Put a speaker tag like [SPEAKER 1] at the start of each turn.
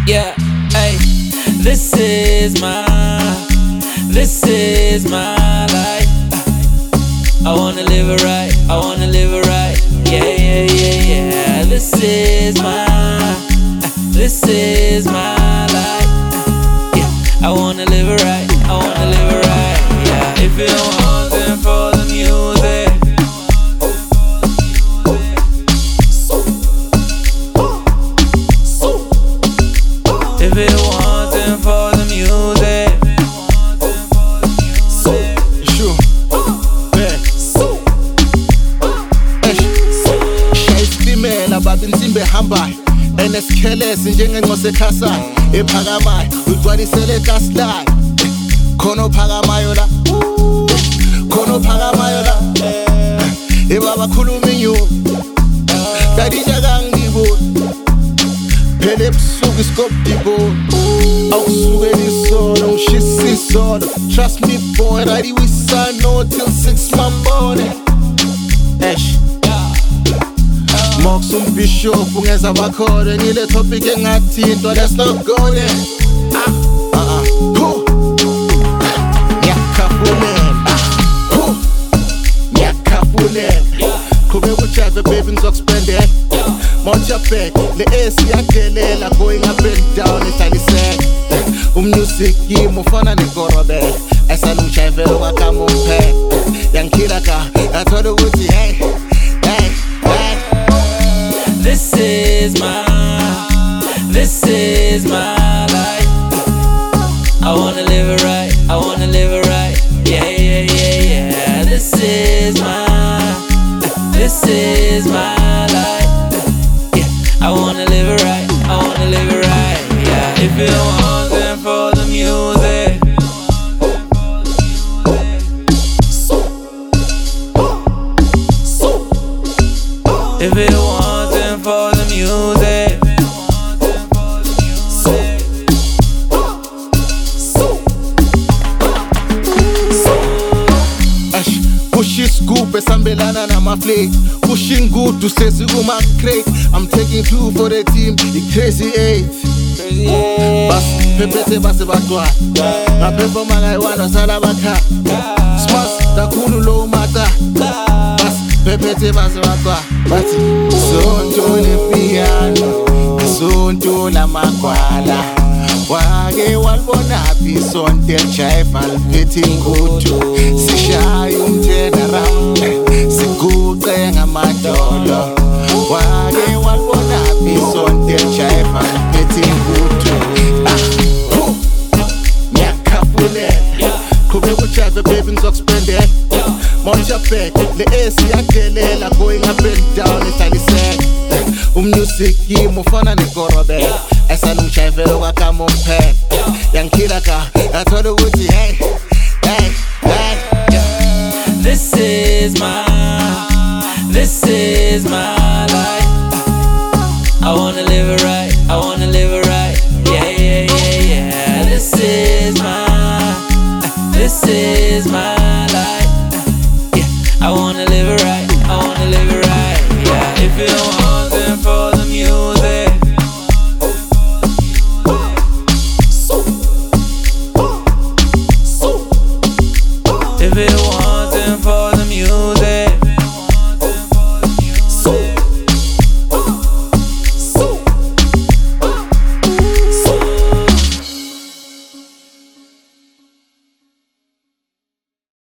[SPEAKER 1] Yeah, hey, this is my life. I wanna live it right, I wanna live it right. Yeah, yeah, yeah, yeah. This is my life. Yeah, I wanna live it right, I wanna live it right. Yeah, if you want them for the music. If it wasn't for the music.
[SPEAKER 2] Sure. Yeah. Shayistimela babinsimbe hambayo enesikhelesi njengenxose ekhasayo ephakamayo ugcwalisele ekasilayo khona ophakamayo la khona ophakamayo la ebaba khuluma inyuku kadija kangiboni phela ebusuku isikobudiboni awusukela isono ngishisa isono trust me boy radi wisano till 6 mambone Mox umbishop ungeza bakhona ngile topic engathintwa let's not go there ngiyakhafulela qhubeka ujayive baby ngizokuspendela Moja back, le AC yadelela going up and down ihlaliseka Music yimi ufana nekorobela esalungijayivela okwakama umphela yangikhila ka yathola ukuthi hey
[SPEAKER 1] This is my life. I wanna live it right, I wanna live it right. Yeah, yeah, yeah, yeah. This is my life. Yeah, I wanna live it right, I wanna live it right. Yeah, if it wasn't for the music. If it wasn't for the music.
[SPEAKER 2] Push scoop esambelana namaflake pushing good to sesi kuma-crate I'm taking 2 for the team i-crazy 8 bas phephethe base bagcwala ngaphefoma ngayi-1 wasala bakhala smas kakhulu low mata bas phephethe base bagcwala bathi sonto lepiano sonto lamagwala wake walibonaphi isonto elijayiva liphethe ingudu sishaya umthena round siguqe ngamadolo wake walibonaphi isonto elijayiva liphethe ingudu ngiyakhafulela qhubeka ujayive baby ngizokuspendela Moja back, le AC yadelela going up and down ihlaliseka Music yimi ufana nekorobela esalungijayivela okwakama umphela yangikhila ka yathola ukuthi hey
[SPEAKER 1] This is my life. I wanna live it right, I wanna live it right. Yeah, yeah, yeah, yeah. This is my life. Yeah, I wanna live it right, I wanna live it right. Yeah, if you want